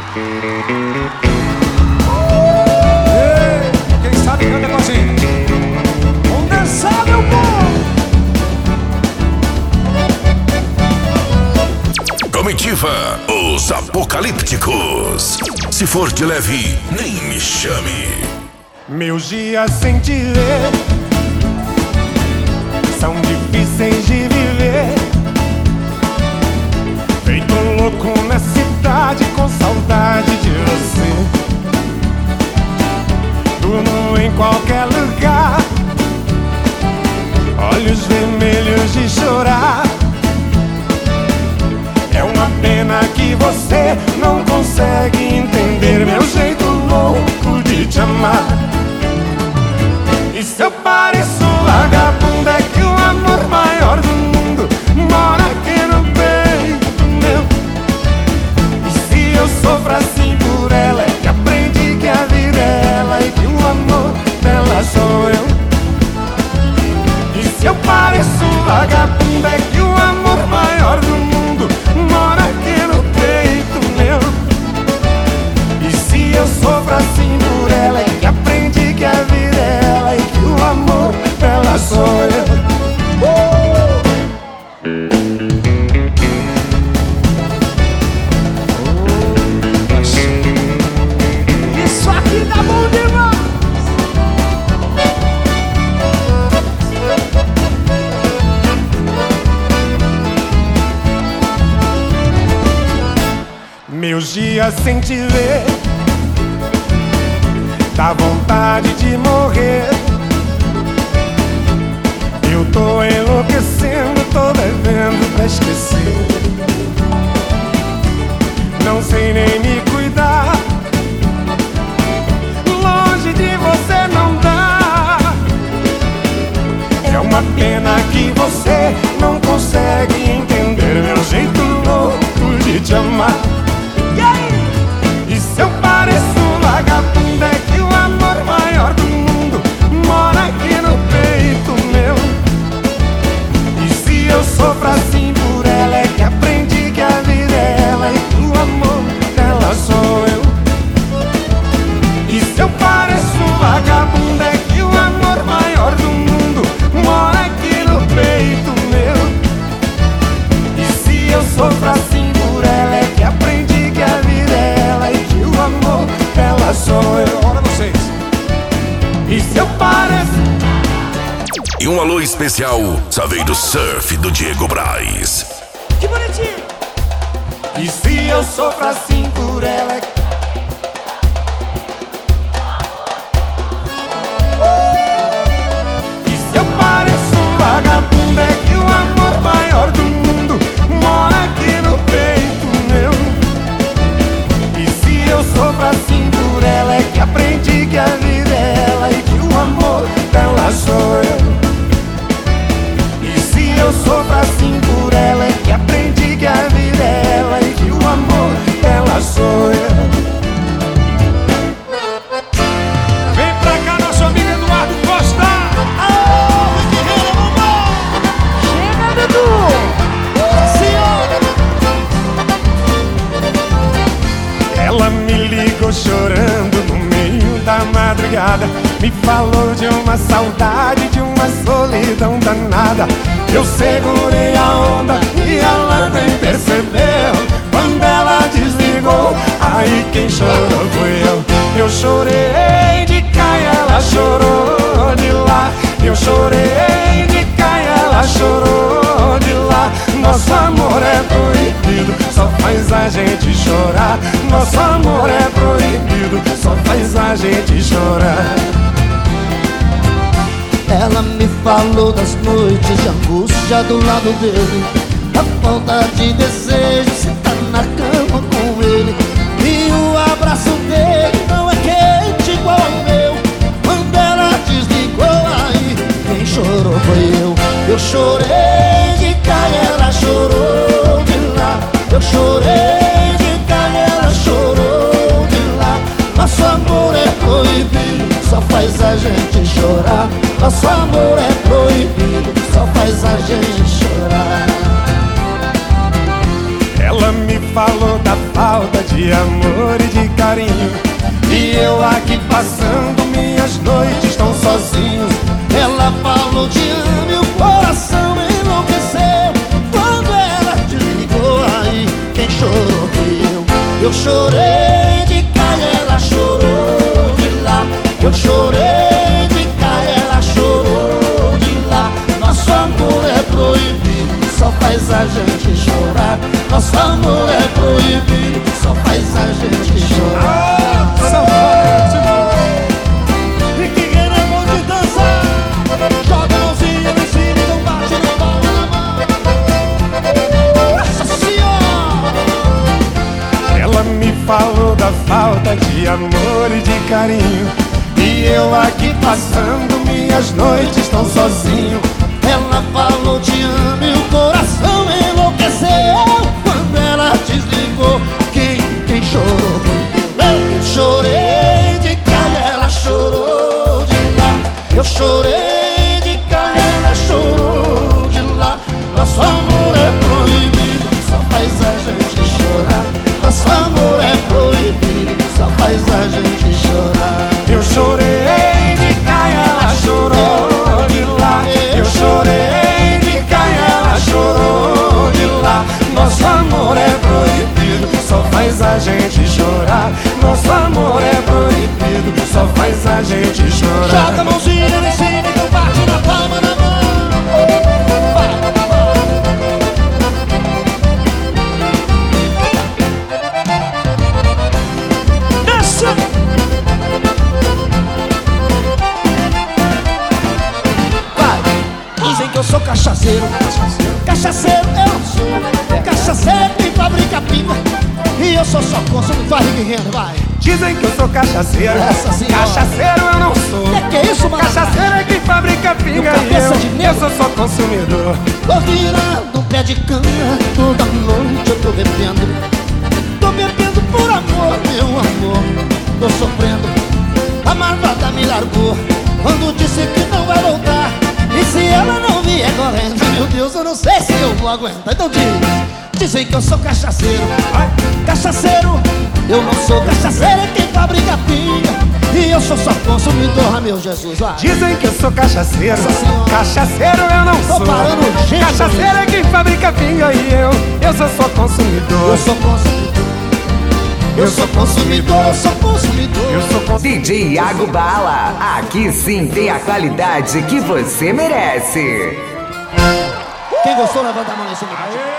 Quem sabe canta com a gente. Vamos dançar, meu povo. Comitiva, os apocalípticos. Se for de leve, nem me chame. Meus dias sem te ver são difíceis de viver. Feito um louco na cidade com saudade de você. Durmo em qualquer lugar, olhos vermelhos de chorar. É uma pena que você não consegue entender meu jeito louco de te amar. E se eu pareço vagabundo, é que o amor maior do mundo mora aqui no peito meu. E se eu sofro assim por ela, é que aprendi que a vida é ela e que o amor dela sou eu. E se eu pareço vagabundo, é que o amor maior do mundo mora aqui no peito meu. E se eu sofro assim por ela, é que aprendi que a vida é ela e que o amor dela sou eu. Isso aqui tá bom demais. Meus dias sem te ver dá vontade de morrer. Eu tô enlouquecendo, tô devendo pra esquecer. Não sei nem me cuidar, longe de você não dá. É uma pena que você não consegue entender meu jeito louco de te amar. E se eu pareço vagabundo, é que o amor maior do mundo mora aqui no peito meu. E se eu sofro assim por ela, é que aprendi que a vida é ela e que o amor dela sou eu. E se eu pareço vagabundo, é que o amor maior do mundo mora aqui no peito meu. E se eu sofro assim por ela, é que aprendi que a vida é ela e que o amor dela sou eu. Olha vocês. E se eu pareço... E um alô especial, só veio do surf do Diego Braz. Que bonitinho. E se eu sofro assim por ela, é que... E se eu pareço vagabundo, é que o amor maior do mundo mora aqui no peito meu. E se eu sofro assim por ela, é que aprendi que a vida é ela e que o amor dela sou eu. E se eu sofro assim por ela, é que aprendi que a vida é ela e que o amor dela sou eu. Vem pra cá, nosso amigo Eduardo Costa. Alô, Guerreiro, vambora. Chega, Dudu. Ela me ligou chorando no meio da madrugada. Me falou de uma saudade, de uma solidão danada. Eu segurei a onda e ela nem percebeu. Quando ela desligou, aí quem chorou foi eu. Eu chorei de cá e ela chorou de lá. Eu chorei de cá e ela chorou de lá. Nosso amor é proibido, só faz a gente chorar. Nosso amor é proibido, só faz a gente chorar. Ela me falou das noites de angústia do lado dele, a falta de desejo, sentar na cama com ele. E o abraço dele não é quente igual ao meu. Quando ela desligou, aí quem chorou foi eu. Eu chorei de cá e ela chorou de lá. Eu chorei de cá e ela chorou de lá. Nosso amor é proibido, só faz a gente chorar. Nosso amor é proibido, só faz a gente chorar. Ela me falou da falta de de amor e de carinho. E eu aqui passando minhas noites tão sozinho. Ela falou te amo e o coração enlouqueceu. Quando ela desligou, aí quem chorou fui eu. Eu chorei de cá e ela chorou de lá. Eu chorei de cá e ela chorou de lá. Nosso amor é proibido, só faz a gente chorar. Nosso amor é proibido, só faz a gente chorar. E que quem é bom de dançar, joga a mãozinha em cima e não bate na palma da mão. Nossa Senhora! Ela me falou da falta de amor e de carinho. E eu aqui passando minhas noites tão sozinho. Ela falou te amo e o coração enlouqueceu. Quando ela desligou, quem chorou foi eu. Eu chorei de cá e ela chorou de lá. Eu chorei de cá e ela chorou de lá. Nosso amor é proibido, só faz a gente chorar. Nosso amor é proibido, só faz a gente chorar. Eu chorei de cá e ela chorou de lá. Eu chorei de cá e ela chorou de lá. Nosso amor é proibido, só faz a gente chorar. Nosso amor é proibido, só faz a gente chorar. Joga a mãozinha em cima e não bate na palma da mão. Desce! Dizem que eu sou cachaceiro, cachaceiro eu não sou. Cachaceiro que fabrica pinga e eu sou só consumidor. Vai, Rick, vai. Dizem que eu sou cachaceiro, Nossa Senhora. cachaceiro eu não sou. Que é isso, mano? Cachaceiro é quem fabrica pinga e cabeça de negro. eu sou só consumidor. Tô virando um pé de cana, toda noite eu tô bebendo. Tô bebendo por amor, meu amor. Tô sofrendo, a malvada me largou quando disse que não vai voltar. E se ela não vier correndo, meu Deus, eu não sei se eu vou aguentar. Então dizem que eu sou cachaceiro. Cachaceiro, eu não sou cachaceiro, é quem fabrica pinga e eu sou só consumidor, ah, meu Jesus, vai. Dizem que eu sou cachaceiro, Nossa Senhora. cachaceiro eu não Tô sou. parando urgente, Cachaceiro é quem fabrica pinga e eu sou só consumidor. Eu sou consumidor. Eu sou consumidor, eu sou consumidor. Eu sou consumidor. DJ Iago Bala, aqui sim tem a qualidade que você merece. Quem gostou, levanta a mão em cima.